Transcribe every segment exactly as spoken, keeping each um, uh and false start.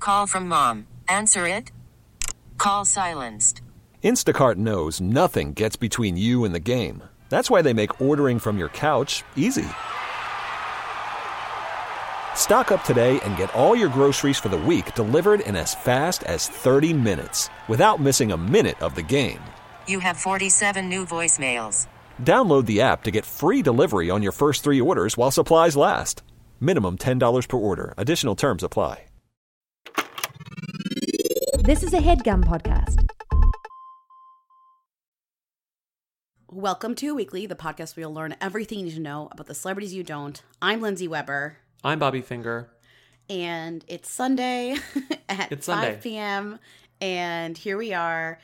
Call from mom. Answer it. Call silenced. Instacart knows nothing gets between you and the game. That's why they make ordering from your couch easy. Stock up today and get all your groceries for the week delivered in as fast as thirty minutes without missing a minute of the game. You have forty-seven new voicemails. Download the app to get free delivery on your first three orders while supplies last. Minimum ten dollars per order. Additional terms apply. This is a HeadGum podcast. Welcome to Weekly, the podcast where you'll learn everything you need to know about the celebrities you don't. I'm Lindsay Weber. I'm Bobby Finger. And it's Sunday at it's Sunday. five p.m. And here we are.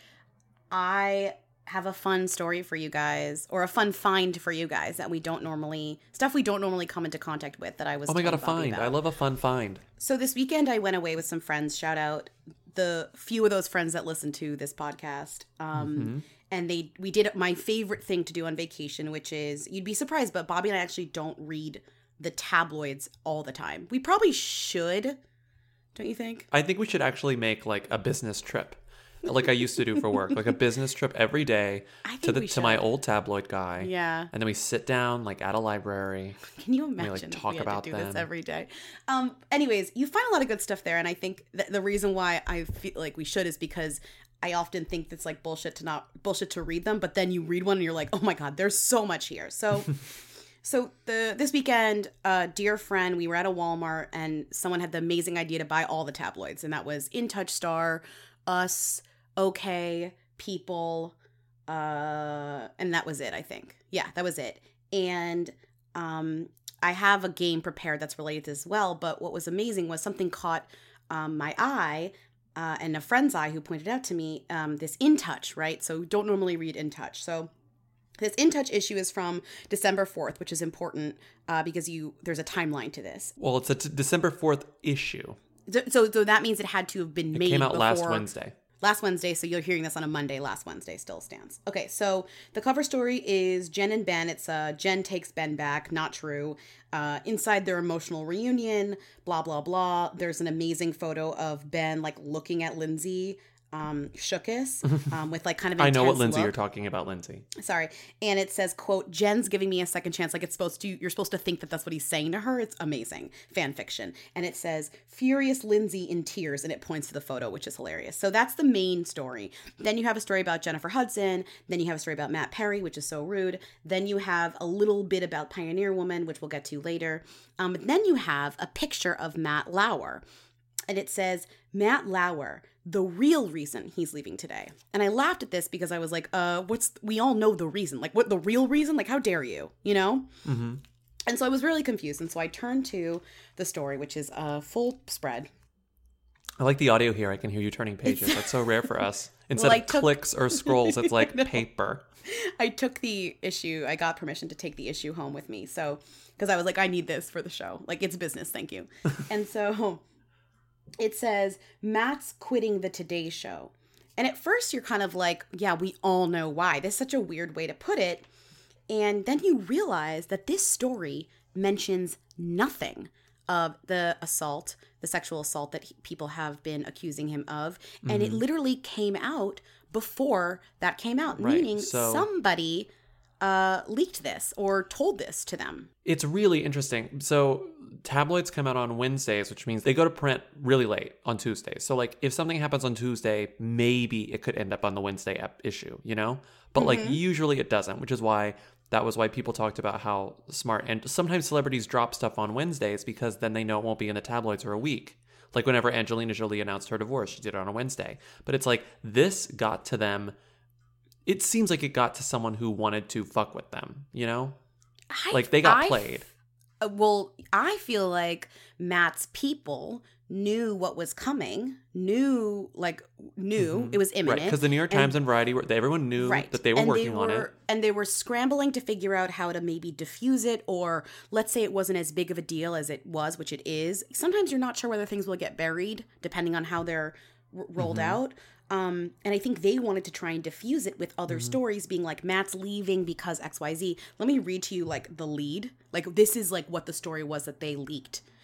I have a fun story for you guys, or a fun find for you guys that we don't normally, stuff we don't normally come into contact with that I was Oh my God, a telling Bobby find. about. I love a fun find. So this weekend I went away with some friends. Shout out the few of those friends that listen to this podcast. Um, mm-hmm. And they we did my favorite thing to do on vacation, which is, you'd be surprised, but Bobby and I actually don't read the tabloids all the time. We probably should, don't you think? I think we should actually make like a business trip, like I used to do for work, like a business trip every day to the to my old tabloid guy. Yeah. And then we sit down like at a library. Can you imagine? We, like, if talk we had about to do them. this every day. Um. Anyways, you find a lot of good stuff there, and I think that the reason why I feel like we should is because I often think it's like bullshit to not bullshit to read them, but then you read one and you're like, oh my God, there's so much here. So. So the this weekend, a dear friend, we were at a Walmart and someone had the amazing idea to buy all the tabloids. And that was In Touch Star, Us, OK, People, uh, and that was it, I think. Yeah, that was it. And um, I have a game prepared that's related to this as well. But what was amazing was something caught um, my eye uh, and a friend's eye who pointed out to me um, this In Touch, right? So don't normally read In Touch. So this In Touch issue is from December fourth, which is important uh, because you there's a timeline to this. Well, it's a t- December fourth issue. So, so, so that means it had to have been it made. It came out before, last Wednesday. Last Wednesday, so you're hearing this on a Monday. Last Wednesday still stands. Okay, so the cover story is Jen and Ben. It's uh, Jen takes Ben back. Not true. Uh, inside their emotional reunion, blah, blah, blah. There's an amazing photo of Ben like looking at Lindsay. Um, Shookis, um, with like kind of an I know what Lindsay look. you're talking about, Lindsay. Sorry. And it says, quote, Jen's giving me a second chance. Like it's supposed to, you're supposed to think that that's what he's saying to her. It's amazing. Fan fiction. And it says, furious Lindsay in tears. And it points to the photo, which is hilarious. So that's the main story. Then you have a story about Jennifer Hudson. Then you have a story about Matt Perry, which is so rude. Then you have a little bit about Pioneer Woman, which we'll get to later. Um, but then you have a picture of Matt Lauer. And it says, Matt Lauer, the real reason he's leaving today. And I laughed at this because I was like, uh, what's, we all know the reason. Like, what, the real reason? Like, how dare you, you know? Mm-hmm. And so I was really confused. And so I turned to the story, which is a full spread. I like the audio here. I can hear you turning pages. It's, That's so rare for us. Instead well, of took, clicks or scrolls, it's like paper. I took the issue, I got permission to take the issue home with me. So, because I was like, I need this for the show. Like, it's business, thank you. And so it says, Matt's quitting the Today Show. And at first you're kind of like, yeah, we all know why. This is such a weird way to put it. And then you realize that this story mentions nothing of the assault, the sexual assault that he, people have been accusing him of. And mm-hmm. it literally came out before that came out, right. meaning so, somebody uh, leaked this or told this to them. It's really interesting. So tabloids come out on Wednesdays, which means they go to print really late on Tuesdays. So like if something happens on Tuesday, maybe it could end up on the Wednesday ep- issue, you know? But mm-hmm. like usually it doesn't, which is why that was why people talked about how smart. And sometimes celebrities drop stuff on Wednesdays because then they know it won't be in the tabloids for a week. Like whenever Angelina Jolie announced her divorce, she did it on a Wednesday. But it's like this got to them. It seems like it got to someone who wanted to fuck with them, you know? I, like they got I, played. Well, I feel like Matt's people knew what was coming, knew, like, knew mm-hmm. it was imminent. Right, because the New York Times and, and Variety, were, everyone knew right. that they were and working they were, on it. And they were scrambling to figure out how to maybe diffuse it, or let's say it wasn't as big of a deal as it was, which it is. Sometimes you're not sure whether things will get buried, depending on how they're r- rolled mm-hmm. out. Um, and I think they wanted to try and diffuse it with other mm-hmm. stories being like, Matt's leaving because X Y Z. Let me read to you like the lead. Like this is like what the story was that they leaked.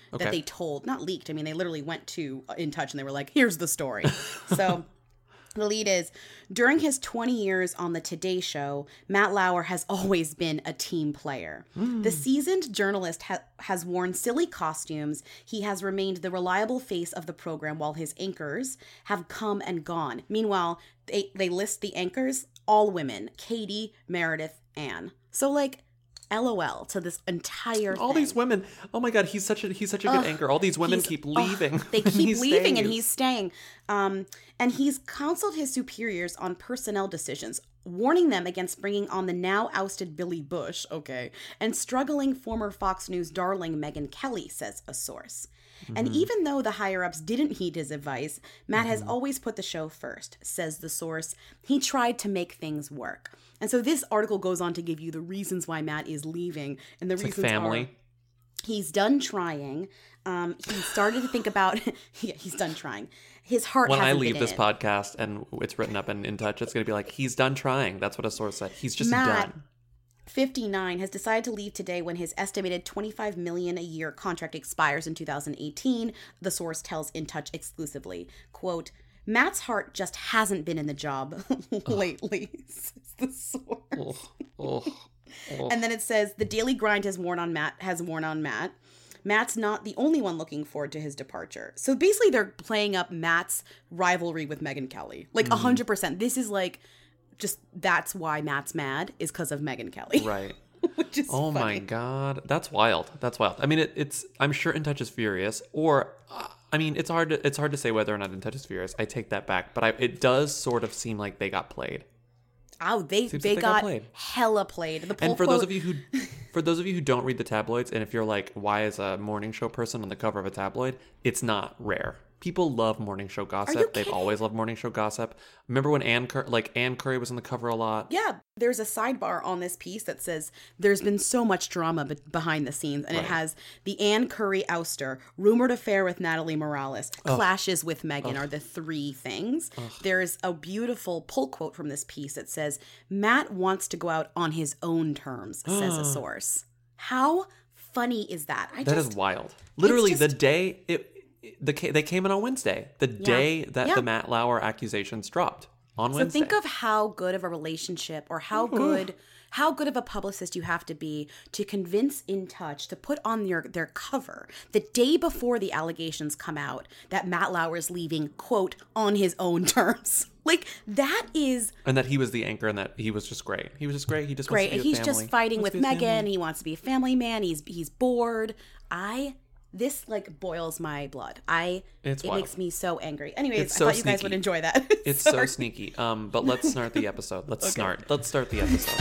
Okay. that they told, not leaked. I mean, they literally went to In Touch and they were like, here's the story. So the lead is, during his twenty years on the Today Show, Matt Lauer has always been a team player. Mm. The seasoned journalist ha- has worn silly costumes. He has remained the reliable face of the program while his anchors have come and gone. Meanwhile, they, they list the anchors, all women, Katie, Meredith, Ann. So like, LOL to this entire all thing. These women. Oh my god, he's such a he's such a good Ugh, anchor. All these women he's- keep leaving. ugh, they keep leaving stays. and he's staying. Um, and he's counseled his superiors on personnel decisions, warning them against bringing on the now ousted Billy Bush, okay, and struggling former Fox News darling Megyn Kelly, says a source. Mm-hmm. And even though the higher-ups didn't heed his advice, Matt mm-hmm. has always put the show first, says the source. He tried to make things work. And so this article goes on to give you the reasons why Matt is leaving. And the it's reasons like family. are he's done trying. Um, he started to think about, yeah, he's done trying. His heart when I hasn't leave been this in it. podcast and it's written up and In Touch, it's going to be like, he's done trying. That's what a source said. He's just Matt, done. fifty-nine, has decided to leave today when his estimated twenty-five million dollars a year contract expires in two thousand eighteen, the source tells In Touch exclusively. Quote, Matt's heart just hasn't been in the job lately, says the source. Oh, oh, oh. And then it says, the daily grind has worn on Matt, has worn on Matt. Matt's not the only one looking forward to his departure. So basically they're playing up Matt's rivalry with Megyn Kelly. Like, one hundred percent. This is like, just, that's why Matt's mad, is because of Megyn Kelly. Right. Which is oh funny. my god. That's wild. That's wild. I mean, it, it's, I'm sure In Touch is furious, or, uh, I mean, it's hard to, it's hard to say whether or not In Touch is furious. I take that back, but I, it does sort of seem like they got played. Oh, they Seems they, like they got got, played. hella played. The poll And for quote, those of you who, for those of you who don't read the tabloids, and if you're like, why is a morning show person on the cover of a tabloid? It's not rare. People love morning show gossip. you They've kidding? always loved morning show gossip. Remember when Ann, Cur- like Ann Curry was on the cover a lot? yeah, there's a sidebar on this piece that says there's been so much drama be- behind the scenes, and Right. it has the Ann Curry ouster, rumored affair with Natalie Morales, clashes with Megyn are the three things. There's a beautiful pull quote from this piece that says, Matt wants to go out on his own terms, says a source. How funny is that? I That just, is wild. Literally, just- the day it, the they came in on Wednesday, the day that Yeah. the Matt Lauer accusations dropped on So Wednesday. think of how good of a relationship or how good how good of a publicist you have to be to convince In Touch to put on your their cover the day before the allegations come out that Matt Lauer is leaving, quote, on his own terms. Like, that is and that he was the anchor, and that he was just great. He was just great. He just great. wants to be He's a just family. fighting He with wants to be a Megyn. family. He wants to be a family man. He's he's bored. I this like boils my blood. I It's it wild. makes me so angry. Anyways, It's I so thought you guys sneaky. would enjoy that. It's so Sorry. sneaky. Um, but let's start the episode. Let's start. Let's start the episode.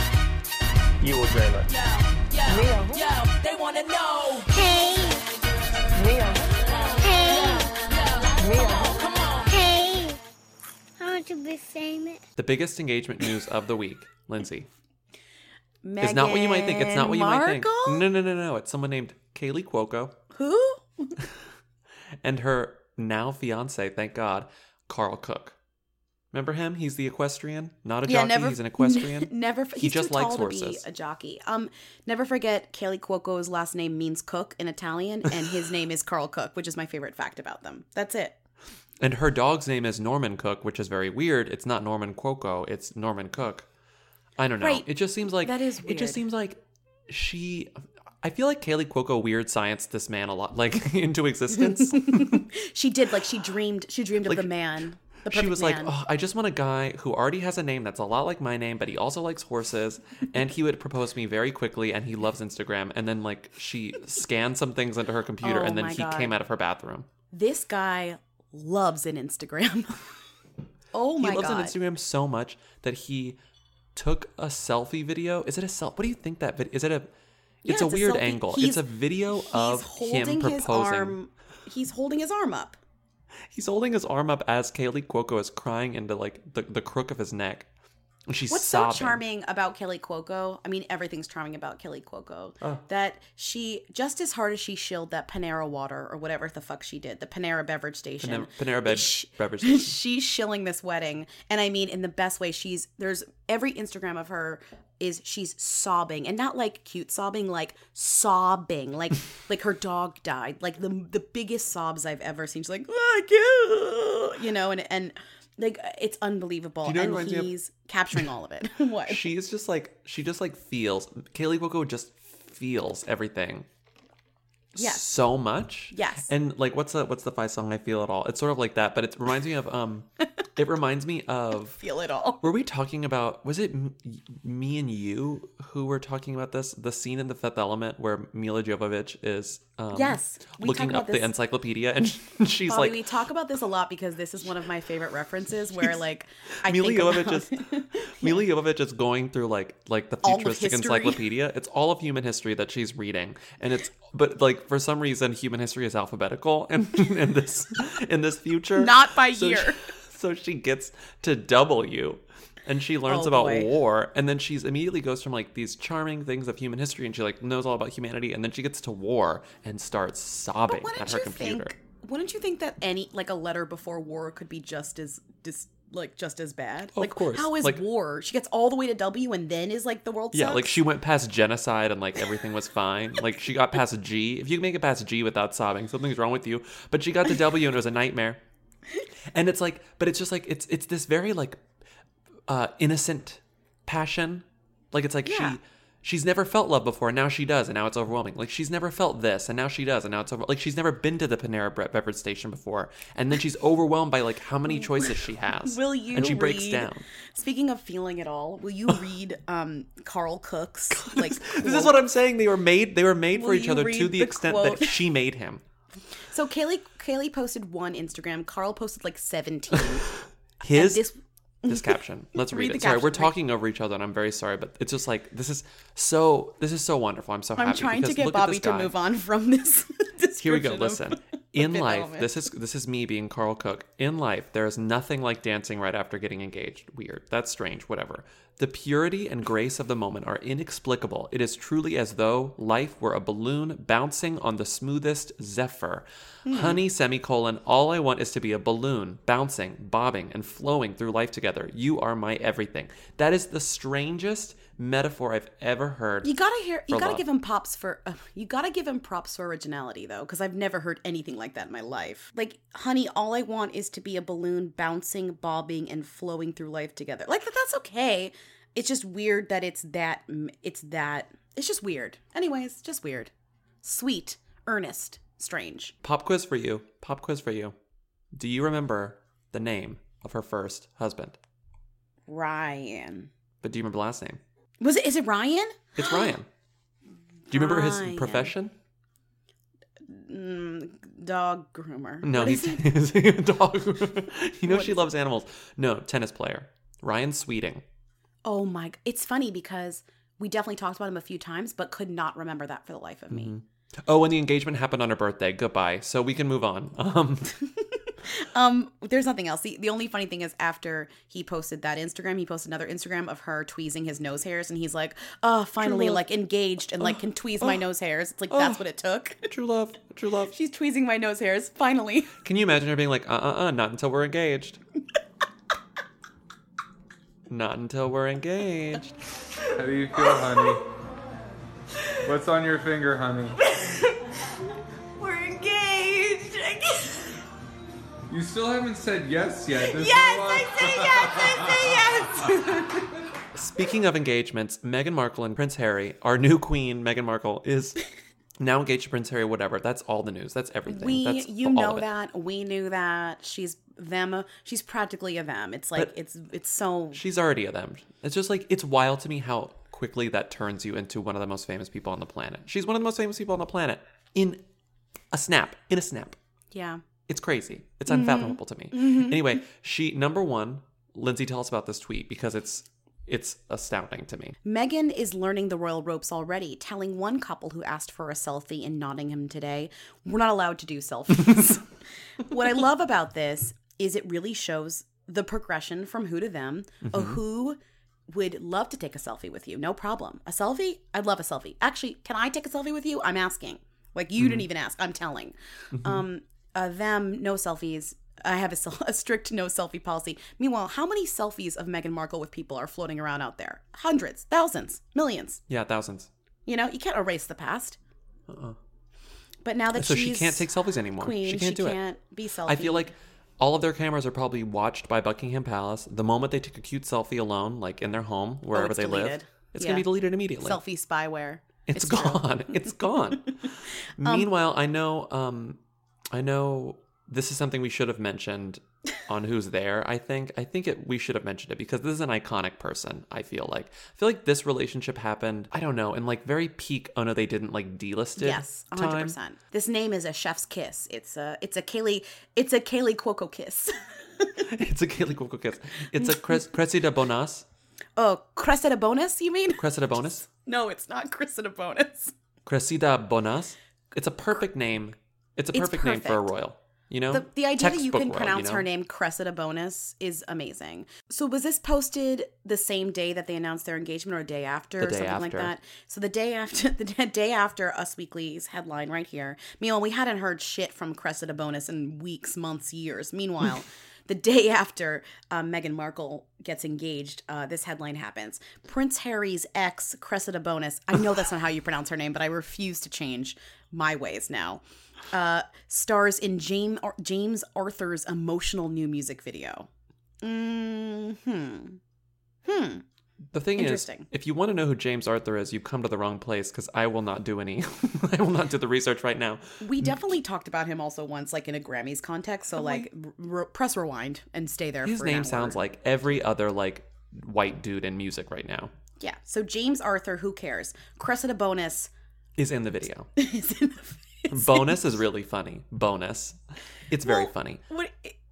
You will dream it. They wanna know. Hey, Mia. hey, Mia. hey. I want to be famous. The biggest engagement news of the week, Lindsay. Meghan It's not what you might think. It's not what you might think. Markle? No, no, no, no. It's someone named Kaylee Cuoco Who? and her now fiance, thank God, Carl Cook. Remember him? He's the equestrian, not a jockey. He's an equestrian. Never. He He's just too likes tall to be horses. a jockey. Um, never forget Kaylee Cuoco's last name means cook in Italian, and his name is Carl Cook, which is my favorite fact about them. That's it. And her dog's name is Norman Cook, which is very weird. It's not Norman Cuoco. It's Norman Cook. I don't know. Right. It just seems like That is It weird. just seems like she. I feel like Kaylee Cuoco weird science this man a lot, like into existence. She did like she dreamed. She dreamed Like, of the man. The perfect She was man. like, oh, I just want a guy who already has a name that's a lot like my name, but he also likes horses, and he would propose to me very quickly, and he loves Instagram. And then, like, she scanned some things into her computer, Oh and then my he God. came out of her bathroom. This guy loves an Instagram. Oh my he loves god. an Instagram so much that he took a selfie video. Is it a self? What do you think that video? Is it a? Yeah, it's a weird selfie. angle. He's- It's a video He's of him holding his proposing. arm. He's holding his arm up. He's holding his arm up as Kaylee Cuoco is crying into like the, the crook of his neck. And she's What's sobbing. so charming about Kelly Cuoco? I mean, everything's charming about Kelly Cuoco. That she, just as hard as she shilled that Panera water or whatever the fuck she did, the Panera beverage station. Panera, Panera Bev- she- beverage station. She's shilling this wedding, and I mean, in the best way. She's there's every Instagram of her is she's sobbing, and not like cute sobbing, like sobbing, like like her dog died, like the the biggest sobs I've ever seen. She's like, oh, you know, and and like it's unbelievable, you know and he's of- capturing all of it. What? She is just like she just like feels. Kaylee Cuoco just feels everything. Yes. So much. Yes. And like what's the what's the Fi song I Feel It All? It's sort of like that, but it reminds me of um it reminds me of Feel It All. Were we talking about was it m- me and you who were talking about this the scene in The Fifth Element where Mila Jovovich is um Yes, we looking talk about up the this- encyclopedia and she's Bobby, like we talk about this a lot because this is one of my favorite references where like I Mila think Jovovich about is Mila Jovovich is going through like like the All of futuristic history. encyclopedia. It's all of human history that she's reading, and it's but like for some reason human history is alphabetical in, in this in this future, Not by so year. She, so she gets to W. And she learns Oh, about boy. war, and then she's immediately goes from like these charming things of human history, and she like knows all about humanity, and then she gets to war and starts sobbing But at wouldn't her you computer. think? Wouldn't you think that any like a letter before war could be just as dis, like just as bad? Oh, like, of course. How is Like- war? She gets all the way to W and then is like the world. Yeah, sucks? like she went past genocide and like everything was fine. Like she got past G. If you can make it past G without sobbing, something's wrong with you. But she got to W and it was a nightmare. And it's like, but it's just like it's it's this very like uh, innocent passion. Like it's like Yeah. she she's never felt love before, and now she does, and now it's overwhelming. Like she's never felt this, and now she does, and now it's over. Like she's never been to the Panera Bre- beverage station before, and then she's overwhelmed by like how many choices she has. Will you? And she breaks read, down. Speaking of feeling it all, will you read um Carl Cook's like? This is what I'm saying. They were made. They were made for Will each you other to read the the extent quote? that she made him. So Kaylee Kaylee posted one Instagram. Carl posted like seventeen. His this this caption. Let's read, Read it. the Sorry, caption. we're Read- talking over each other, and I'm very sorry, but it's just like this is so. This is so wonderful. I'm so happy. I'm trying to because get look at Bobby this to guy. move on from this. Here we go. description of Listen. In Fifth life, Element. this is this is me being Carl Cook. In life, there is nothing like dancing right after getting engaged. Weird. That's strange. Whatever. The purity and grace of the moment are inexplicable. It is truly as though life were a balloon bouncing on the smoothest zephyr. Honey, semicolon, all I want is to be a balloon, bouncing, bobbing, and flowing through life together. You are my everything. That is the strangest metaphor I've ever heard. You gotta hear. You for gotta love. give him props for. Uh, you gotta give him props for originality, though, because I've never heard anything like that in my life. Like, honey, all I want is to be a balloon, bouncing, bobbing, and flowing through life together. Like that's okay. It's just weird that it's that. It's that. It's just weird. Anyways, just weird. Sweet, earnest, strange. Pop quiz for you. Pop quiz for you. Do you remember the name of her first husband? Ryan. But do you remember the last name? Was it? Is it Ryan? It's Ryan. Do you remember Ryan. his profession? Mm, dog groomer. No, What he's, is it? he's a dog. You know What she is loves animals. No, tennis player. Ryan Sweeting. Oh my! It's funny because we definitely talked about him a few times, but could not remember that for the life of me. Oh, and the engagement happened on her birthday. Goodbye. So we can move on. Um, Um, there's nothing else. The, the only funny thing is after he posted that Instagram, he posted another Instagram of her tweezing his nose hairs, and he's like, "Oh, finally, love. like engaged and like can tweeze my nose hairs." It's like that's what it took. true love. True love. She's tweezing my nose hairs finally. Can you imagine her being like, uh uh uh, not until we're engaged. Not until we're engaged. How do you feel, honey? What's on your finger, honey? We're engaged. You still haven't said yes yet. There's Yes, no, uh, I say yes. I say yes. Speaking of engagements, Meghan Markle and Prince Harry, our new queen, Meghan Markle, is now engaged to Prince Harry. Whatever. That's all the news. That's everything. We, That's you all know of it. that. We knew that. She's them. She's practically a them. It's like But- it's it's so. She's already a them. It's just like, it's wild to me how quickly that turns you into one of the most famous people on the planet. She's one of the most famous people on the planet in a snap. In a snap. Yeah. It's crazy. It's Mm-hmm. unfathomable to me. Anyway, she, number one, Lindsay, tell us about this tweet because it's it's astounding to me. Meghan is learning the royal ropes already, telling one couple who asked for a selfie in Nottingham today, "We're not allowed to do selfies." What I love about this is it really shows the progression from who to them, of who would love to take a selfie with you. No problem. A selfie? I'd love a selfie. Actually, can I take a selfie with you? I'm asking. Like, you didn't even ask. I'm telling. Um, uh, them, no selfies. I have a, sel- a strict no selfie policy. Meanwhile, how many selfies of Meghan Markle with people are floating around out there? Hundreds, thousands, millions. Yeah, thousands. You know, you can't erase the past. Uh-uh. But now that so she's she can't take selfies anymore. queen, she can't do can't it. be selfie. I feel like all of their cameras are probably watched by Buckingham Palace. The moment they take a cute selfie alone, like in their home, wherever Oh, it's they deleted. live, it's Yeah. going to be deleted immediately. Selfie spyware. It's, It's true. gone. It's gone. Meanwhile, I know um I know this is something we should have mentioned on Who's There, I think. I think it we should have mentioned it because this is an iconic person, I feel like. I feel like this relationship happened, I don't know, in like very peak, oh no, they didn't like delist it. Yes, one hundred percent. This name is a chef's kiss. It's a it's a Kaylee it's a Kaylee Cuoco kiss. It's a Kaylee Cuoco kiss. It's a Cres- Cressida Bonas. Oh, Cressida Bonus, you mean? Cressida Bonus? No, it's not Cressida Bonus. Cressida Bonas. It's a perfect name. It's a It's perfect, name for a perfect. royal. You know? The, the idea that you Textbook can royal, pronounce you know? her name Cressida Bonus is amazing. So was this posted the same day that they announced their engagement or a day after The or day something like after. that? So the day after the day after Us Weekly's headline right here. Meanwhile, we hadn't heard shit from Cressida Bonus in weeks, months, years. Meanwhile, the day after uh, Meghan Markle gets engaged, uh, this headline happens. Prince Harry's ex, Cressida Bonus. I know that's not how you pronounce her name, but I refuse to change my ways now. Uh, stars in James James Arthur's emotional new music video. Mm-hmm. Hmm. The thing is, Interesting. if you want to know who James Arthur is, you've come to the wrong place because I will not do any. I will not do the research right now. We definitely talked about him also once, like in a Grammys context. So, like, r- r- press rewind and stay there. His for name an sounds hour. like every other like white dude in music right now Yeah. So James Arthur, who cares? Cressida Bonus is in the video. is in the. is Bonus is really funny. Bonus, it's very Well, funny. What?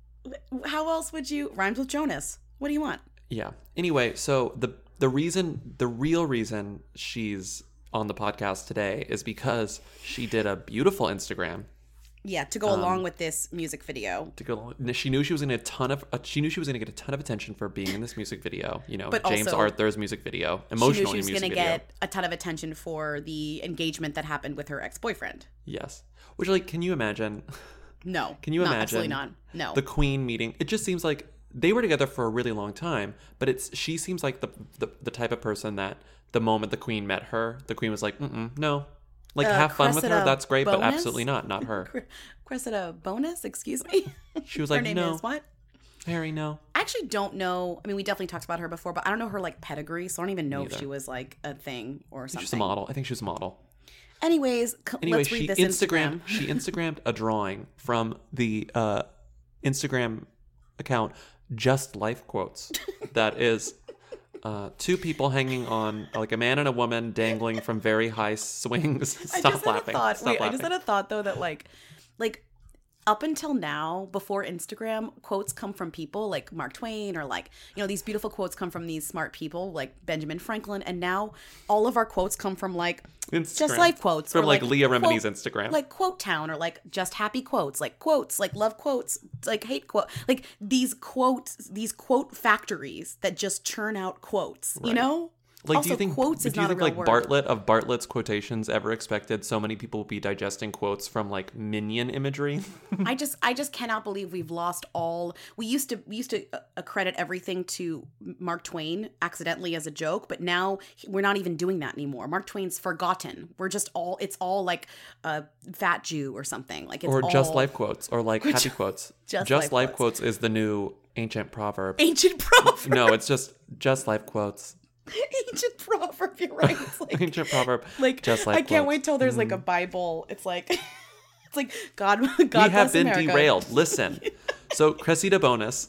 How else would you rhymes with Jonas? What do you want? Yeah. Anyway, so the the reason, the real reason she's on the podcast today is because she did a beautiful Instagram. Yeah, to go Um, along with this music video. To go, she knew she was going to get a ton of. Uh, she knew she was going to get a ton of attention for being in this music video. You know, But James also, Arthur's music video, She knew emotional she was music going to video. get a ton of attention for the engagement that happened with her ex-boyfriend. Yes, which like, can you imagine? No. Can you not, imagine? Absolutely not. No. The Queen meeting. It just seems like they were together for a really long time, but it's she seems like the the, the type of person that the moment the Queen met her, the Queen was like, Mm-mm, no, like Uh, have fun with her. Cressida That's great, but Bonus? absolutely not, not her. Cressida Bonus, excuse me. She was Her like, name no, is what? Harry, no. I actually don't know. I mean, we definitely talked about her before, but I don't know her like pedigree, so I don't even know Neither. if she was like a thing or something. She's a model. I think she was a model. Anyways, c- Anyway, let's read she this Instagram Instagram. she Instagrammed a drawing from the uh, Instagram account Just Life Quotes. That is uh, two people hanging on, like a man and a woman dangling from very high swings. I Stop just laughing. Had a thought. Stop Wait, laughing. I just had a thought though that like, like up until now, before Instagram, quotes come from people like Mark Twain or like, you know, these beautiful quotes come from these smart people like Benjamin Franklin. And now all of our quotes come from like Instagram. Just Life Quotes. From or, like, Leah quote- Remini's Instagram. Like Quote Town or like Just Happy Quotes. Like quotes, like love quotes, like hate quote. Like these quotes, these quote factories that just churn out quotes, you Right. know? Like, also, do you think, quotes do is you not think a real like word. Bartlett of Bartlett's quotations ever expected so many people would be digesting quotes from like minion imagery? I just I just cannot believe we've lost all. We used to we used to uh, accredit everything to Mark Twain accidentally as a joke, but now we're not even doing that anymore. Mark Twain's forgotten. We're just all it's all like a fat Jew or something. Like it's Or all Just Life Quotes or like Happy Quotes. Just Just Life Life Quotes. Quotes is the new ancient proverb. ancient proverb. No, it's just Just Life Quotes. ancient proverb. You're right. It's like Ancient proverb. like Just Life I can't Quotes. wait till there's like a Bible. It's like it's like God. God We bless have been America. derailed. Listen. So Cressida Bonus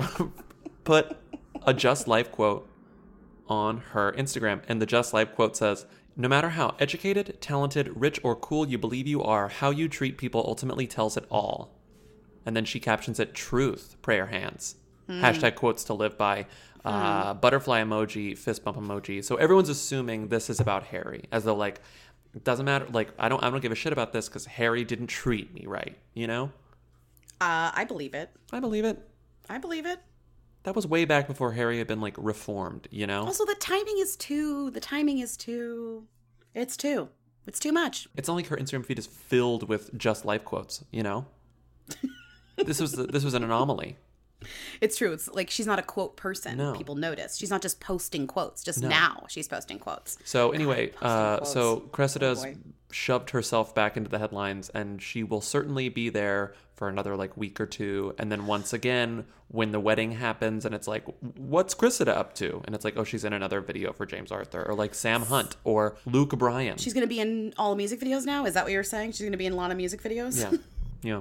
put a Just Life quote on her Instagram, and the Just Life quote says, "No matter how educated, talented, rich, or cool you believe you are, how you treat people ultimately tells it all." And then she captions it, "Truth, prayer hands." Hmm. Hashtag quotes to live by. Uh, butterfly emoji, fist bump emoji. So everyone's assuming this is about Harry, as though like it doesn't matter. Like I don't, I don't give a shit about this because Harry didn't treat me right. You know? Uh, I believe it. I believe it. I believe it. That was way back before Harry had been like reformed. You know? Also, the timing is too. The timing is too. It's too. It's too much. It's not like her Instagram feed is filled with Just Life quotes. You know? This was this was an anomaly. It's true. It's like she's not a quote person. No. People notice. She's not just posting quotes. Just No. now she's posting quotes. So anyway, uh, quotes. so Cressida's Oh, boy. shoved herself back into the headlines, and she will certainly be there for another like week or two. And then once again, when the wedding happens, and it's like, what's Cressida up to? And it's like, oh, she's in another video for James Arthur, or like Sam Hunt, or Luke Bryan. She's going to be in all music videos now? Is that what you're saying? She's going to be in a lot of music videos? Yeah, yeah.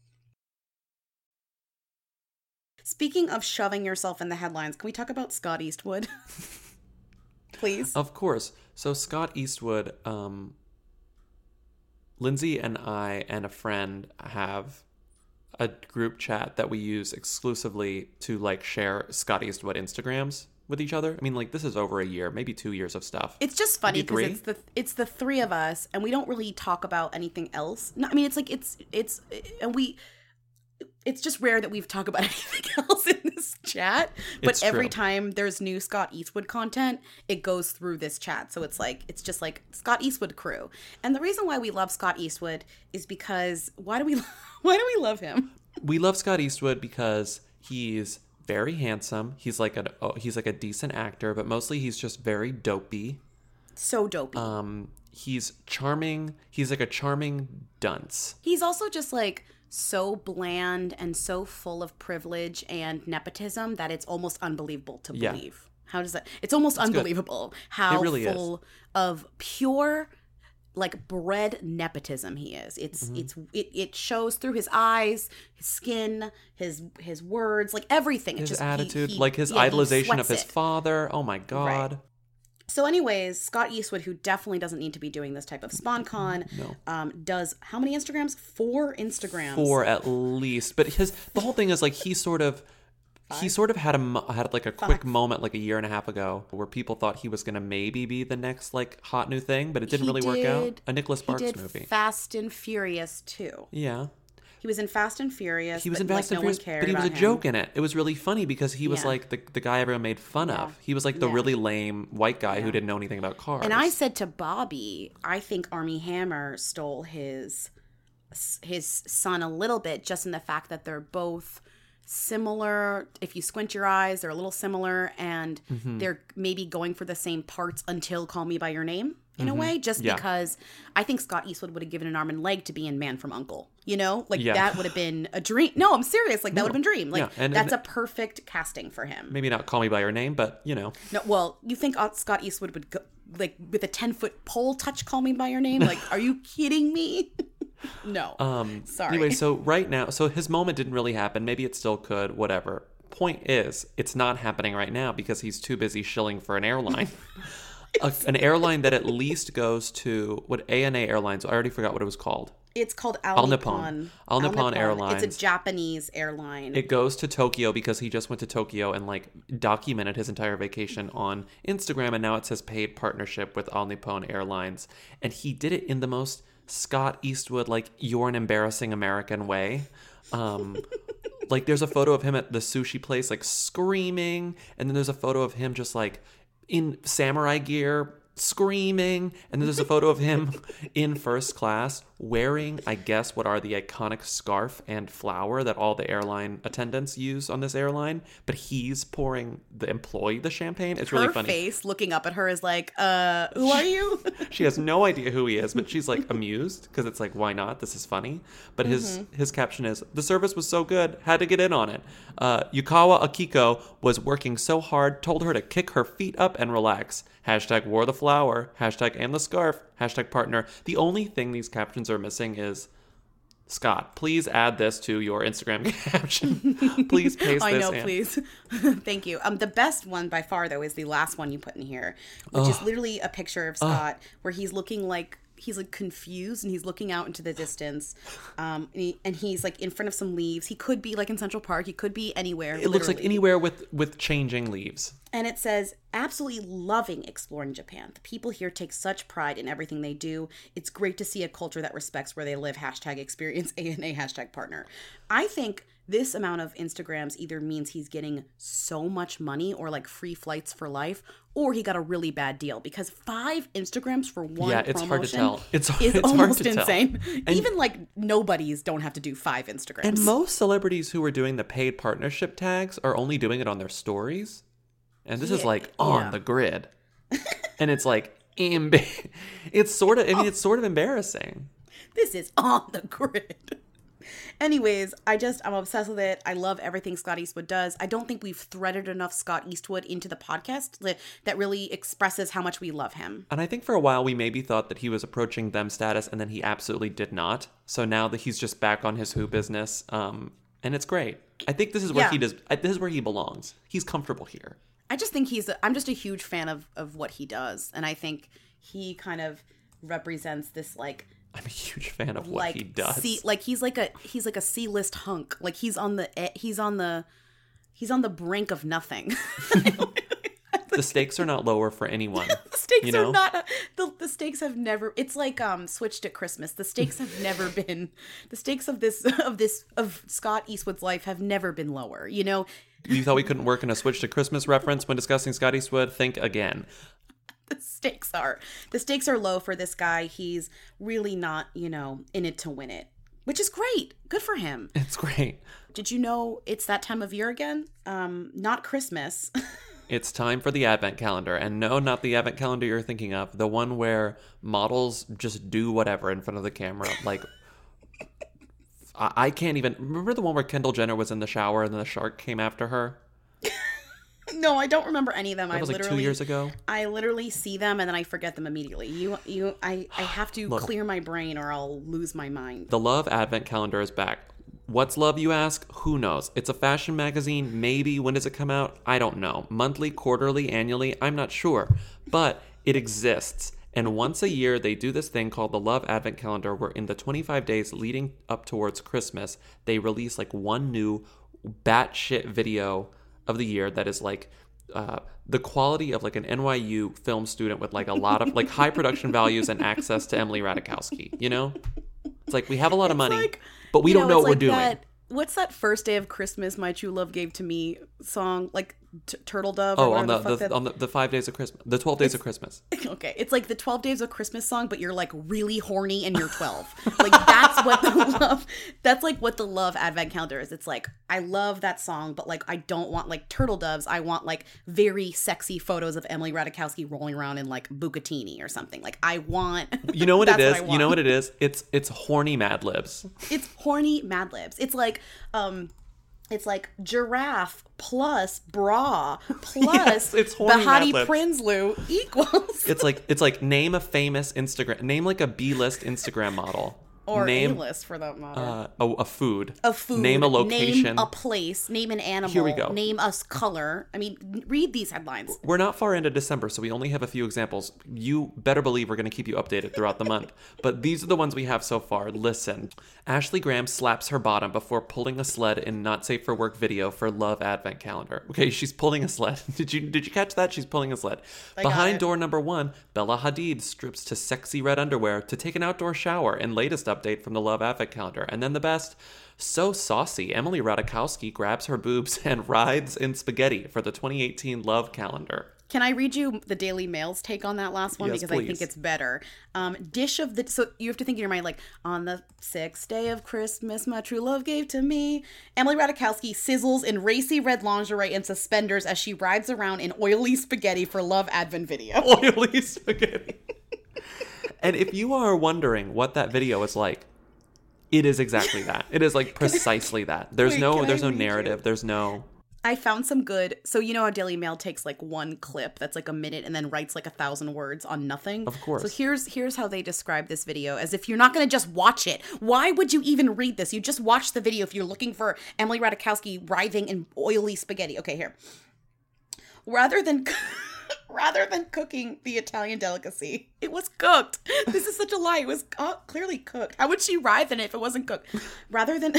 Speaking of shoving yourself in the headlines, can we talk about Scott Eastwood? Please. Of course. So Scott Eastwood, um, Lindsay and I and a friend have a group chat that we use exclusively to like share Scott Eastwood Instagrams with each other. I mean, like this is over a year, maybe two years of stuff. It's just funny Maybe three? because it's the it's the three of us, and we don't really talk about anything else. No, I mean, it's like it's it's and we. It's just rare that we've talked about anything else in this chat. But It's every true. time there's new Scott Eastwood content, it goes through this chat. So it's like, it's just like Scott Eastwood crew. And the reason why we love Scott Eastwood is because why do we, why do we love him? We love Scott Eastwood because he's very handsome. He's like a oh, he's like a decent actor, but mostly he's just very dopey. So dopey. Um, he's charming. He's like a charming dunce. He's also just like so bland and so full of privilege and nepotism that it's almost unbelievable to Yeah. believe. How does that? It's almost good. unbelievable how It really is. full of pure, like bred nepotism he is. It's Mm-hmm. it's it, it shows through his eyes, his skin, his his words, like everything. His it's just, he- attitude, he- like his yeah, he idolization of sweats his it. father. Oh my god. So anyways, Scott Eastwood, who definitely doesn't need to be doing this type of SpawnCon, No. um, does how many Instagrams? Four Instagrams. Four at least. But his the whole thing is like he sort of he sort of had a mo- had like a quick Five. moment like a year and a half ago where people thought he was gonna maybe be the next like hot new thing, but it didn't He really work out. did- A Nicholas Sparks he did movie. Fast and Furious too. Yeah. He was in Fast and Furious. He was but, in Fast like, and no one Furious, cared but he was a about joke him. in it. It was really funny because he was Yeah. like the, the guy everyone made fun Yeah. of. He was like the Yeah. really lame white guy who Yeah. didn't know anything about cars. And I said to Bobby, I think Armie Hammer stole his his son a little bit, just in the fact that they're both similar. If you squint your eyes, they're a little similar, and Mm-hmm. they're maybe going for the same parts until Call Me by Your Name in a way. Just Mm-hmm. Yeah. because I think Scott Eastwood would have given an arm and leg to be in Man from U N C L E. You know, like Yeah. that would have been a dream. No, I'm serious. Like that would have been a dream. Like Yeah, and- that's and- a perfect casting for him. Maybe not Call Me by Your Name, but you know. No, well, you think uh, Scott Eastwood would go like with a ten foot pole touch Call Me by Your Name? Like, are you kidding me? No. Um, Sorry. Anyway, so right now, so his moment didn't really happen. Maybe it still could, whatever. Point is, it's not happening right now because he's too busy shilling for an airline. a, an airline that at least goes to, what A N A Airlines, I already forgot what it was called. It's called All, All Nippon. Nippon. All Nippon Airlines. It's a Japanese airline. It goes to Tokyo because he just went to Tokyo and like documented his entire vacation on Instagram, and now it says paid partnership with All Nippon Airlines, and he did it in the most Scott Eastwood, like, you're an embarrassing American way. Um, like there's a photo of him at the sushi place like screaming, and then there's a photo of him just like in samurai gear screaming, and then there's a photo of him in first class wearing, I guess, what are the iconic scarf and flower that all the airline attendants use on this airline, but he's pouring the employee the champagne. It's her really funny. face looking up at her is like, uh, who are you? She has no idea who he is, but she's like amused because it's like, why not? This is funny. But his Mm-hmm. his caption is, the service was so good, had to get in on it. Uh, Yukawa Akiko was working so hard, told her to kick her feet up and relax. Hashtag wore the flower. Hashtag and the scarf. Hashtag partner. The only thing these captions are missing is, Scott, please add this to your Instagram caption. Please paste I this know, in. please. Thank you. Um, the best one by far, though, is the last one you put in here, which is literally a picture of Scott where he's looking like he's like confused and he's looking out into the distance, um, and, he, and he's like in front of some leaves. He could be like in Central Park. He could be anywhere. It looks like literally. anywhere with, with changing leaves. And it says, absolutely loving exploring Japan. The people here take such pride in everything they do. It's great to see a culture that respects where they live. Hashtag experience A N A, hashtag partner. I think this amount of Instagrams either means he's getting so much money or like free flights for life, or he got a really bad deal, because five Instagrams for one Yeah, it's hard to promotion tell. It's, is it's almost hard to insane. tell. And, Even like nobodies don't have to do five Instagrams. and most celebrities who are doing the paid partnership tags are only doing it on their stories. And this is Yeah, like on yeah. the grid. And it's like, emb- it's sort of, I mean, it's sort of embarrassing. This is on the grid. Anyways, I just, I'm obsessed with it. I love everything Scott Eastwood does. I don't think we've threaded enough Scott Eastwood into the podcast that, that really expresses how much we love him. And I think for a while we maybe thought that he was approaching them status, and then he absolutely did not. So now that he's just back on his Who business, um, and it's great. I think this is where Yeah. he does. This is where he belongs. He's comfortable here. I just think he's, a, I'm just a huge fan of, of what he does. And I think he kind of represents this like, I'm a huge fan of what like he does. C, like he's like a he's like a C-list hunk. Like he's on the e- he's on the he's on the brink of nothing. The stakes are not lower for anyone. The stakes you know? are not the the stakes have never. It's like um Switched at Christmas. The stakes have never been. The stakes of this of this of Scott Eastwood's life have never been lower. You know. You thought we couldn't work in a Switch to Christmas reference when discussing Scott Eastwood? Think again. The stakes are the stakes are low for this guy. He's really not, you know, in it to win it, which is great. Good for him. It's great. Did you know it's that time of year again? Um, not Christmas. It's time for the Advent calendar. And no, not the Advent calendar you're thinking of. The one where models just do whatever in front of the camera. Like, I, I can't even... Remember the one where Kendall Jenner was in the shower and then the shark came after her? No, I don't remember any of them. That I was like literally, two years ago. I literally see them and then I forget them immediately. You, you, I, I have to Look. clear my brain or I'll lose my mind. The Love Advent calendar is back. What's Love, you ask? Who knows? It's a fashion magazine. Maybe. When does it come out? I don't know. Monthly, quarterly, annually? I'm not sure. But it exists. And once a year, they do this thing called the Love Advent calendar, where in the twenty-five days leading up towards Christmas, they release like one new batshit video of the year that is like uh, the quality of like an N Y U film student with like a lot of like high production values and access to Emily Ratajkowski, you know? It's like we have a lot of money, like, but we you don't know, know it's what we're like doing. that- what's that First Day of Christmas My True Love Gave to Me song? Like t- Turtle Dove? Or Oh, on the, whatever the, the, fuck that- on the the five days of Christmas, the twelve days of Christmas. Okay, it's like the twelve Days of Christmas song, but you're like really horny and you're twelve. Like that's what the love, that's like what the Love Advent calendar is. It's like, I love that song, but like I don't want like turtle doves. I want like very sexy photos of Emily Ratajkowski rolling around in like Bucatini or something. Like I want. You know what it that's is? I You know want. what it is? It's it's horny Mad Libs. It's horny Mad Libs. It's like, um, it's like giraffe plus bra plus Yes, it's horny Bahati Mad Libs. Prinsloo equals. It's like it's like name a famous Instagram, name like a B-list Instagram model. Or name A-list for that matter. uh, a, a food. A food. Name a location. Name a place. Name an animal. Here we go. Name a color. I mean, read these headlines. We're not far into December, so we only have a few examples. You better believe we're going to keep you updated throughout the month. But these are the ones we have so far. Listen. Ashley Graham slaps her bottom before pulling a sled in Not Safe for Work video for Love Advent calendar. Okay, she's pulling a sled. Did you did you catch that? She's pulling a sled. I got Behind it. door number one, Bella Hadid strips to sexy red underwear to take an outdoor shower in latest update from the Love Advent calendar. And then the best, so saucy, Emily Ratajkowski grabs her boobs and rides in spaghetti for the twenty eighteen Love calendar. Can I read you the Daily Mail's take on that last one? Yes, because I please. think it's better. Um, dish of the... So you have to think in your mind, like, on the sixth day of Christmas, my true love gave to me. Emily Ratajkowski sizzles in racy red lingerie and suspenders as she rides around in oily spaghetti for Love Advent video. Oily spaghetti. And if you are wondering what that video is like, it is exactly that. It is like precisely that. There's Wait, no can I there's no read you? narrative. There's no I found some good. So you know how Daily Mail takes like one clip that's like a minute and then writes like a thousand words on nothing? Of course. So here's here's how they describe this video, as if you're not going to just watch it. Why would you even read this? You just watch the video if you're looking for Emily Ratajkowski writhing in oily spaghetti. Okay, here. Rather than rather than cooking the Italian delicacy, it was cooked. This is such a lie. It was co- clearly cooked. How would she writhe in it if it wasn't cooked? Rather than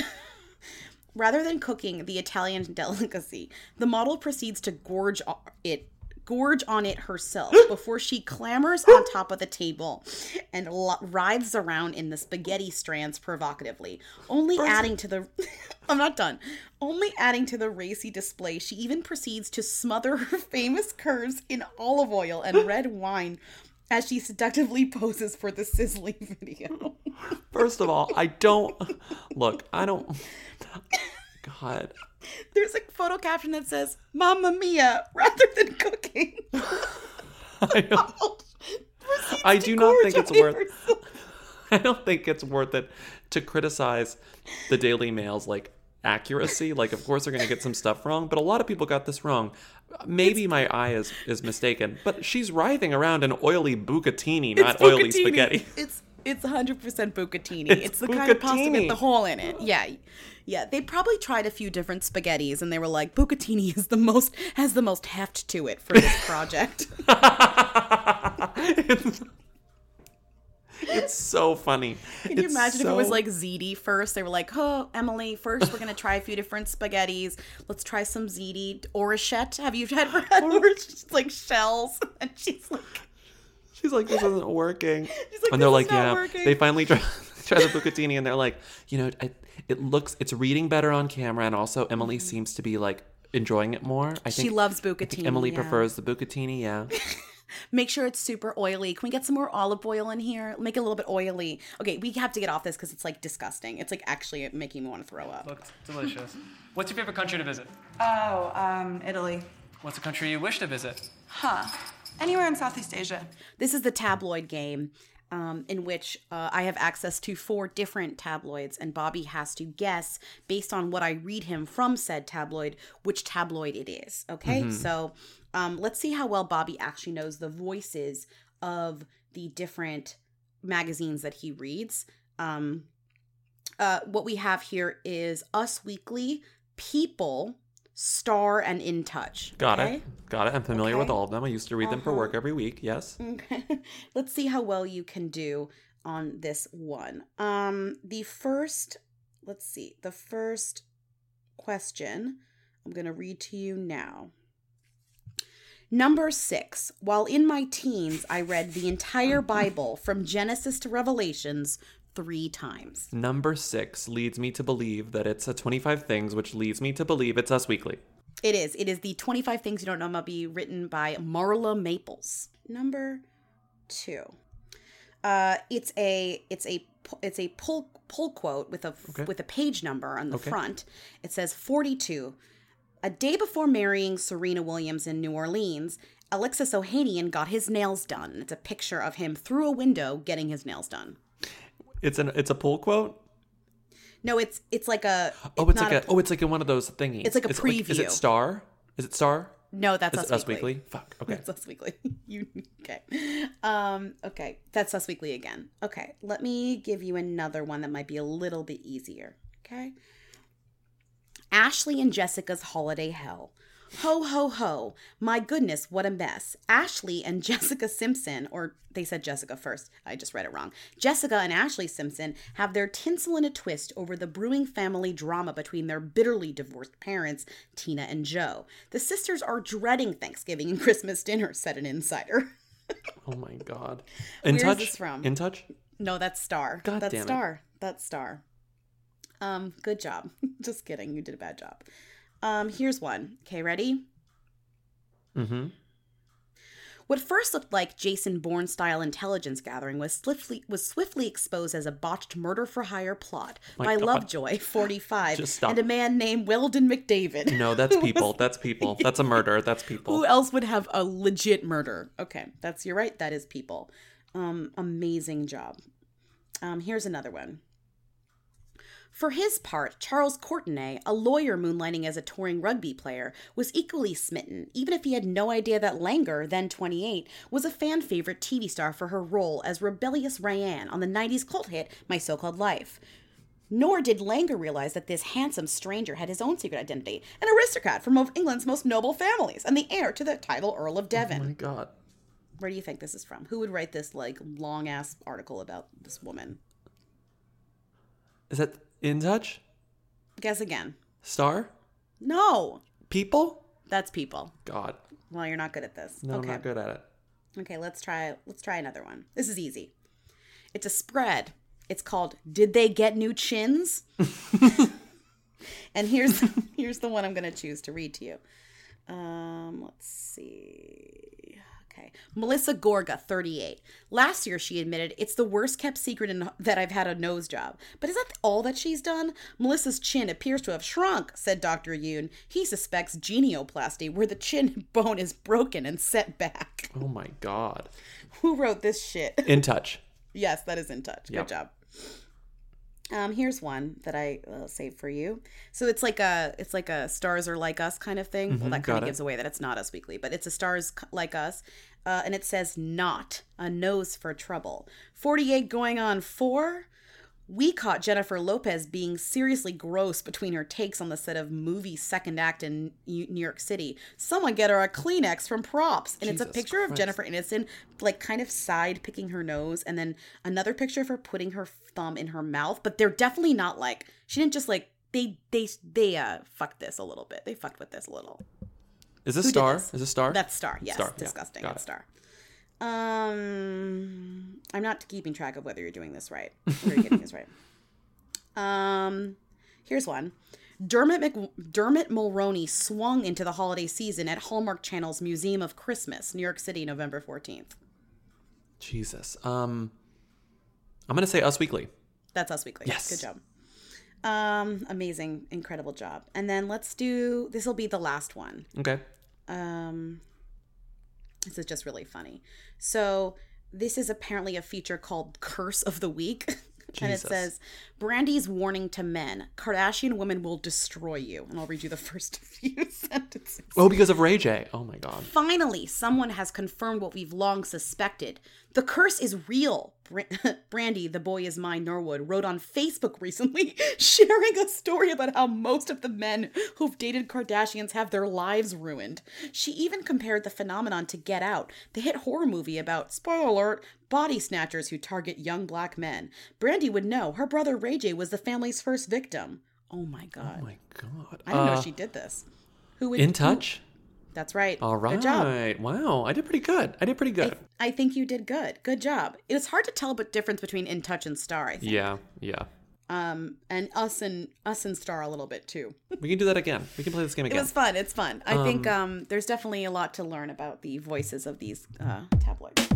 Rather than cooking the Italian delicacy, the model proceeds to gorge it gorge on it herself before she clambers on top of the table and lo- writhes around in the spaghetti strands provocatively, only First- adding to the I'm not done. Only adding to the racy display, she even proceeds to smother her famous curves in olive oil and red wine as she seductively poses for the sizzling video. First of all, I don't look. I don't. God. There's a photo caption that says "Mamma Mia" rather than cooking. I, don't, I do not think it's worth. I don't think it's worth it to criticize the Daily Mail's like accuracy. Like, of course, they're going to get some stuff wrong, but a lot of people got this wrong. Maybe it's, my eye is is mistaken, but she's writhing around in oily bucatini, not bucatini. oily spaghetti. It's it's one hundred percent bucatini. It's, it's the bucatini. kind of pasta with the hole in it. Yeah. Yeah, they probably tried a few different spaghettis and they were like, bucatini is the most has the most heft to it for this project. it's, it's so funny. Can you it's imagine so... if it was like ziti first? They were like, oh, Emily, first we're going to try a few different spaghettis. Let's try some ziti. Orachette. Have you ever had orachette? It's like shells. And she's like... She's like, this isn't working. She's like, and they're this like, is not yeah. working. They finally try, try the bucatini and they're like, you know, I, it looks, it's reading better on camera. And also Emily mm-hmm. seems to be like enjoying it more. I think she loves bucatini. I think Emily yeah. prefers the bucatini, yeah. Make sure it's super oily. Can we get some more olive oil in here? Make it a little bit oily. Okay, we have to get off this because it's like disgusting. It's like actually making me want to throw up. Looks delicious. What's your favorite country to visit? Oh, um, Italy. What's a country you wish to visit? Huh. Anywhere in Southeast Asia. This is the tabloid game um, in which uh, I have access to four different tabloids, and Bobby has to guess, based on what I read him from said tabloid, which tabloid it is. Okay? Mm-hmm. So um, let's see how well Bobby actually knows the voices of the different magazines that he reads. Um, uh, what we have here is Us Weekly, People, Star, and In Touch. Got okay? it. Got it. I'm familiar okay. with all of them. I used to read them uh-huh. for work every week. Yes. Okay. Let's see how well you can do on this one. Um, the first, let's see, the first question I'm going to read to you now. Number six. While in my teens, I read the entire Bible from Genesis to Revelations three times. Number six leads me to believe that it's a twenty-five things, which leads me to believe it's Us Weekly. It is. It is the twenty-five Things You Don't Know About Me, written by Marla Maples. Number two. Uh, it's a it's a it's a pull pull quote with a okay. with a page number on the okay. front. It says forty-two. A day before marrying Serena Williams in New Orleans, Alexis Ohanian got his nails done. It's a picture of him through a window getting his nails done. It's an it's a pull quote. No, it's it's like a. It's oh, it's like a, a oh, it's like in one of those thingies. It's like a is preview. It like, is it Star? Is it Star? No, that's is Us, Us Weekly. Weekly. Fuck. Okay, that's Us Weekly. you okay? Um, okay, that's Us Weekly again. Okay, let me give you another one that might be a little bit easier. Okay. Ashley and Jessica's holiday hell. Ho, ho, ho. My goodness, what a mess. Ashley and Jessica Simpson, or they said Jessica first. I just read it wrong. Jessica and Ashley Simpson have their tinsel in a twist over the brewing family drama between their bitterly divorced parents, Tina and Joe. The sisters are dreading Thanksgiving and Christmas dinner, said an insider. Oh my God. In Where's Touch? this from? In Touch? No, that's Star. God that's damn it. Star. That's Star. Um, good job. Just kidding. You did a bad job. Um, here's one. Okay, ready? Mm-hmm. What first looked like Jason Bourne-style intelligence gathering was swiftly was swiftly exposed as a botched murder-for-hire plot My by God. Lovejoy, forty-five, Just stop. and a man named Weldon McDavid. No, that's people. That's people. That's a murder. That's people. Who else would have a legit murder? Okay, that's you're right. That is people. Um, amazing job. Um, here's another one. For his part, Charles Courtenay, a lawyer moonlighting as a touring rugby player, was equally smitten, even if he had no idea that Langer, then twenty-eight, was a fan-favorite T V star for her role as rebellious Ryan on the nineties cult hit My So-Called Life. Nor did Langer realize that this handsome stranger had his own secret identity, an aristocrat from one of England's most noble families, and the heir to the title Earl of Devon. Oh my God. Where do you think this is from? Who would write this, like, long-ass article about this woman? Is that In Touch? Guess again. Star? No. People? That's people. God. Well, you're not good at this. No, okay. I'm not good at it. Okay, let's try let's try another one. This is easy. It's a spread. It's called Did They Get New Chins? And here's here's the one I'm going to choose to read to you. Um, let's see. Okay. Melissa Gorga, thirty-eight. Last year, she admitted, it's the worst kept secret in, that I've had a nose job. But is that all that she's done? Melissa's chin appears to have shrunk, said Doctor Yoon. He suspects genioplasty, where the chin bone is broken and set back. Oh my God. Who wrote this shit? In Touch. Yes, that is In Touch. Good Yep. job. Um, here's one that I uh, saved for you. So it's like a it's like a Stars Are Like Us kind of thing. Mm-hmm, well, that got kind of it. gives away that it's not Us Weekly, but it's a Stars c- Like Us, uh, and it says not a nose for trouble. forty-eight going on four. We caught Jennifer Lopez being seriously gross between her takes on the set of movie Second Act in New York City. Someone get her a Kleenex from Props. And it's a Jesus picture of Christ. Jennifer Aniston, like kind of side picking her nose, and then another picture of her putting her thumb in her mouth. But they're definitely not like, she didn't just like, they, they, they, uh, fucked this a little bit. They fucked with this a little. Is this Who did Star? this? Is this Star? That's Star, yes. Star, yeah. Disgusting. Got That's it. Star. Um, I'm not keeping track of whether you're doing this right. Whether you're getting this right. Um, here's one. Dermot Mc, Dermot Mulroney swung into the holiday season at Hallmark Channel's Museum of Christmas, New York City, November fourteenth. Jesus. Um, I'm gonna say Us Weekly. That's Us Weekly. Yes. Good job. Um, amazing, incredible job. And then let's do, this will be the last one. Okay. Um, this is just really funny. So this is apparently a feature called Curse of the Week. And it Jesus. says, Brandy's warning to men, Kardashian women will destroy you. And I'll read you the first few sentences. Oh, because of Ray J. Oh my God. Finally, someone has confirmed what we've long suspected. The curse is real. Br- Brandy, the boy is mine, Norwood, wrote on Facebook recently, sharing a story about how most of the men who've dated Kardashians have their lives ruined. She even compared the phenomenon to Get Out, the hit horror movie about, spoiler alert, body snatchers who target young black men. Brandy would know. Her brother Ray J was the family's first victim. Oh my God. Oh my God. I didn't Uh, know she did this. Who would, In Touch? Who, that's right. All right. Good job. Wow. I did pretty good. I did pretty good. I, I think you did good. Good job. It was hard to tell the difference between In Touch and Star, I think. Yeah. Yeah. Um, and us and us and Star a little bit too. We can do that again. We can play this game It again. was fun. It's fun. I Um, think um, there's definitely a lot to learn about the voices of these uh, tabloids.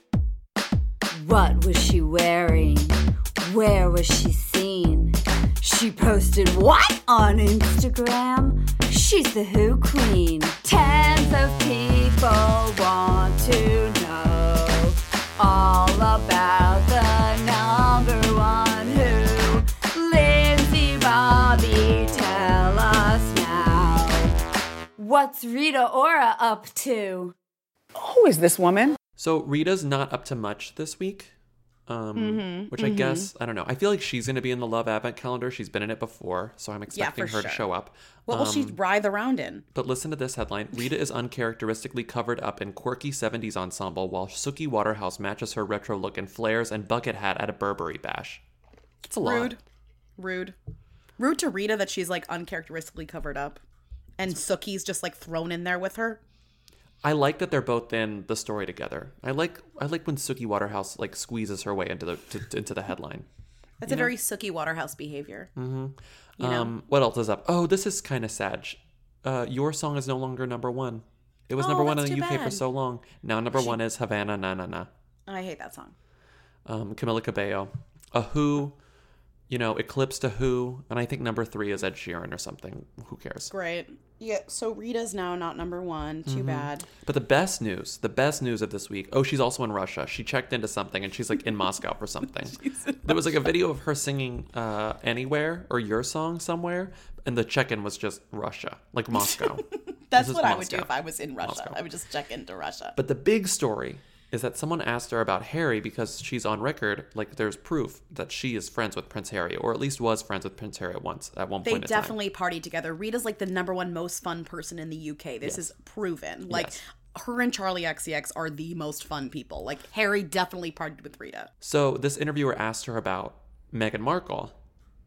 What was she wearing? Where was she seen? She posted what on Instagram? She's the Who Queen. Tens of people want to know all about the number one Who. Lindsay Bobby, tell us now. What's Rita Ora up to? Who is this woman? So Rita's not up to much this week, um, Mm-hmm, which I guess, I don't know. I feel like she's going to be in the Love Advent calendar. She's been in it before, so I'm expecting for her to sure. show up. What will she Um, writhe around in? But listen to this headline. Rita is uncharacteristically covered up in quirky seventies ensemble while Suki Waterhouse matches her retro look in flares and bucket hat at a Burberry bash. It's a lot. Rude. Rude. Rude to Rita that she's like uncharacteristically covered up. And Suki's just like thrown in there with her. I like that they're both in the story together. I like I like when Suki Waterhouse like squeezes her way into the to, into the headline. That's a very Suki Waterhouse behavior. Mm-hmm. You know? Um, what else is up? Oh, this is kind of sad. Uh, Your Song is no longer number one. It was Oh, number one in that's the too U K for bad. so long. Now number one is Havana Na Na Na. I hate that song. Um, Camila Cabello. A Who, you know, eclipsed a Who, and I think number three is Ed Sheeran or something. Who cares? Great. Yeah, so Rita's now not number one. Too Mhm. bad. But the best news, the best news of this week. Oh, she's also in Russia. She checked into something, and she's like in Moscow for something. There was like a video of her singing uh, "Anywhere" or "Your Song" somewhere, and the check-in was just Russia, like Moscow. That's This is what I would do Moscow. if I was in Russia. Moscow. I would just check into Russia. But the big story is that someone asked her about Harry because she's on record, like there's proof that she is friends with Prince Harry, or at least was friends with Prince Harry at once at one They point in time. definitely party together. Rita's like the number one most fun person in the U K. This Yes. is proven. Like Yes. her and Charlie X C X are the most fun people. Like Harry definitely partied with Rita. So this interviewer asked her about Meghan Markle,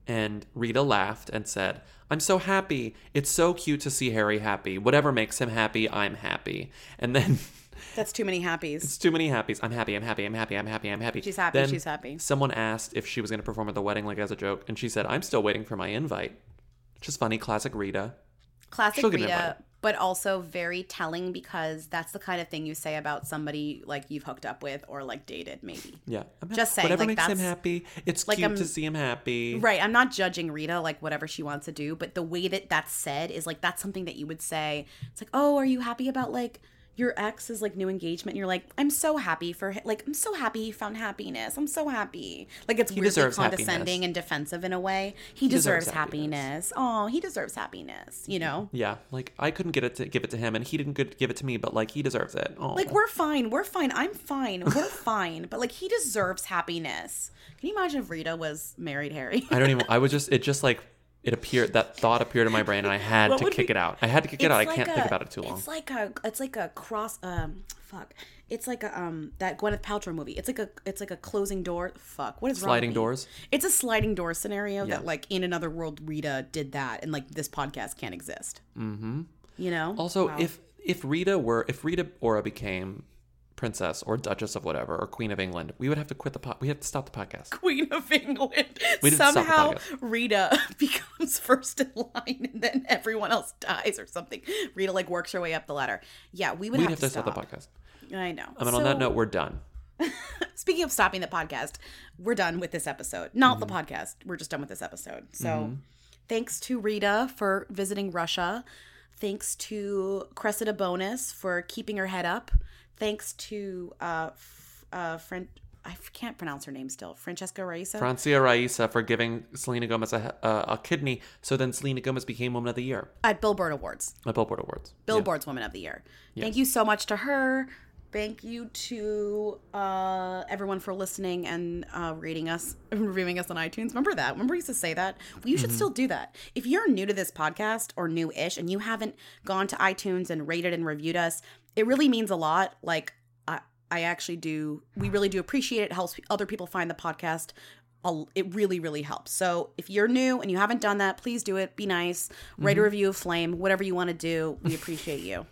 And Rita laughed and said, I'm so happy. It's so cute to see Harry happy. Whatever makes him happy, I'm happy. And then... That's too many happies. It's too many happies. I'm happy, I'm happy, I'm happy, I'm happy, I'm happy. She's happy, then she's happy. Someone asked if she was going to perform at the wedding, like as a joke. And she said, I'm still waiting for my invite. Which is funny. Classic Rita. Classic She'll get an Rita, invite. but also very telling because that's the kind of thing you say about somebody like you've hooked up with or like dated maybe. Yeah. I'm ha- Just saying. Whatever like, makes him that's- happy. It's like, cute I'm- to see him happy. Right. I'm not judging Rita, like whatever she wants to do, but the way that that's said is like that's something that you would say. It's like, oh, are you happy about like your ex's like new engagement? And you're like, I'm so happy for him. Like, I'm so happy he found happiness. I'm so happy. Like it's He weirdly deserves condescending happiness. and defensive in a way. He, He deserves, deserves happiness. Oh, he deserves happiness. You know. Yeah. Like I couldn't get it to give it to him and he didn't good, give it to me, but like he deserves it. Oh. Like, we're fine. We're fine. I'm fine. We're fine. But, like, he deserves happiness. Can you imagine if Rita was married Harry? I don't even, I was just, it just like, it appeared, that thought appeared in my brain and I had What to would kick be- it out. I had to kick it It's out. I like can't a- think about it too long. It's like a, it's like a cross, um, fuck. It's like a, um, that Gwyneth Paltrow movie. It's like a, it's like a closing door. Fuck. What is wrong with Sliding me? doors? It's a sliding door scenario Yeah. that, like, in another world, Rita did that. And, like, this podcast can't exist. Mm-hmm. You know? Also, Wow. if, if Rita were, if Rita Ora became princess or duchess of whatever or queen of England, we would have to quit the pod. We have to stop the podcast. Queen of England. We didn't stop the Somehow podcast. Rita becomes first in line and then everyone else dies or something. Rita like works her way up the ladder. Yeah, we would We'd have, have to to stop stop. the podcast. I know. I mean, on that note, we're done. Speaking of stopping the podcast, we're done with this episode. Not Mm-hmm. the podcast. We're just done with this episode. So thanks to Rita for visiting Russia. Thanks to Cressida Bonus for keeping her head up. Thanks to uh, f- uh, Fran- I can't pronounce her name still. Francesca Raisa. Francia Raisa for giving Selena Gomez a, a, a kidney. So then Selena Gomez became Woman of the Year At Billboard Awards. at Billboard Awards. Billboard's Woman of the Year. Thank Yes. you so much to her. Thank you to uh, everyone for listening and uh, rating us and reviewing us on iTunes. Remember that? Remember we used to say that? Well, you should Mm-hmm. still do that. If you're new to this podcast or new-ish and you haven't gone to iTunes and rated and reviewed us, it really means a lot. Like, I, I actually do. We really do appreciate it. It helps other people find the podcast. I'll- It really, really helps. So if you're new and you haven't done that, please do it. Be nice. Write Mm-hmm. a review of Flame. Whatever you want to do. We appreciate you.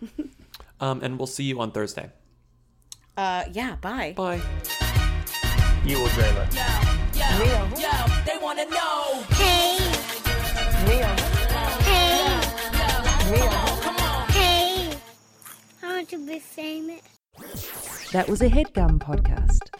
Um, and we'll see you on Thursday. Uh, yeah, bye. Bye. You will dream it. Yo, yo, they wanna know. Hey, Mia. hey, Mia. hey. I want to be famous. That was a HeadGum podcast.